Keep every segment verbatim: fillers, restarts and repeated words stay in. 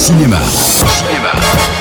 Cinéma. Cinéma.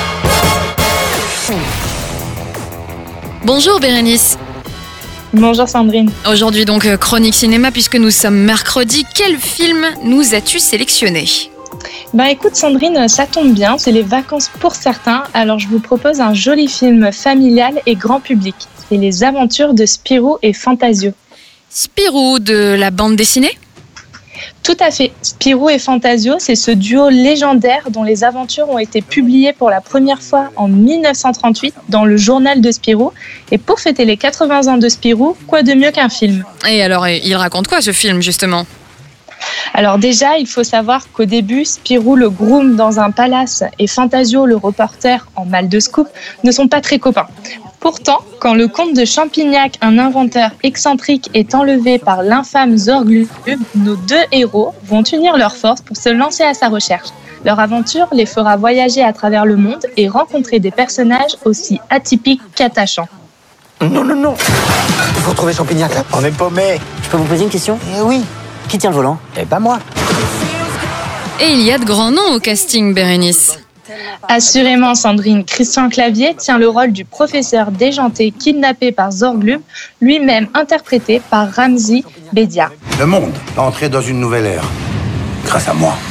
Bonjour Bérénice. Bonjour Sandrine. Aujourd'hui donc chronique cinéma puisque nous sommes mercredi. Quel film nous as-tu sélectionné ? Ben écoute Sandrine, ça tombe bien, c'est les vacances pour certains, alors je vous propose un joli film familial et grand public. C'est Les Aventures de Spirou et Fantasio. Spirou de la bande dessinée ? Tout à fait. Spirou et Fantasio, c'est ce duo légendaire dont les aventures ont été publiées pour la première fois en dix-neuf cent trente-huit dans le journal de Spirou. Et pour fêter les quatre-vingts ans de Spirou, quoi de mieux qu'un film ? Et alors, il raconte quoi ce film justement ? Alors déjà, il faut savoir qu'au début, Spirou le groom dans un palace et Fantasio le reporter en mal de scoop ne sont pas très copains. Pourtant, quand le comte de Champignac, un inventeur excentrique, est enlevé par l'infâme Zorglub, nos deux héros vont unir leurs forces pour se lancer à sa recherche. Leur aventure les fera voyager à travers le monde et rencontrer des personnages aussi atypiques qu'attachants. Non, non, non. Il faut retrouver Champignac, là. On est paumé. Je peux vous poser une question ? Eh oui. Qui tient le volant ? Eh ben moi. Et il y a de grands noms au casting, Bérénice. Assurément, Sandrine. Christian Clavier tient le rôle du professeur déjanté kidnappé par Zorglub, lui-même interprété par Ramzi Bedia. Le monde va entrer dans une nouvelle ère, grâce à moi.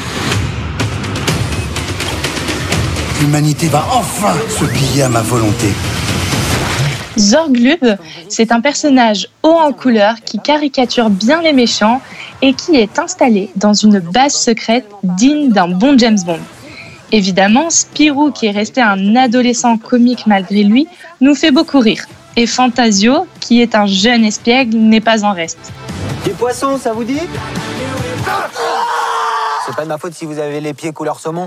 L'humanité va enfin se plier à ma volonté. Zorglub, c'est un personnage haut en couleur qui caricature bien les méchants et qui est installé dans une base secrète digne d'un bon James Bond. Évidemment, Spirou, qui est resté un adolescent comique malgré lui, nous fait beaucoup rire. Et Fantasio, qui est un jeune espiègle, n'est pas en reste. Des poissons, ça vous dit ? C'est pas de ma faute si vous avez les pieds couleur saumon.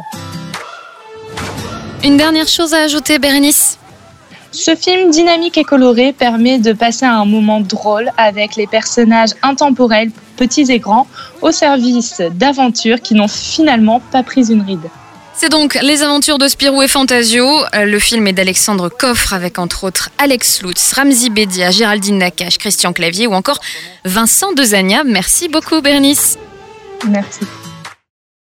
Une dernière chose à ajouter, Bérénice ? Ce film dynamique et coloré permet de passer un moment drôle avec les personnages intemporels, petits et grands, au service d'aventures qui n'ont finalement pas pris une ride. C'est donc Les Aventures de Spirou et Fantasio. Le film est d'Alexandre Coffre avec entre autres Alex Lutz, Ramzi Bedia, Géraldine Nakache, Christian Clavier ou encore Vincent Dezania. Merci beaucoup Bérénice. Merci.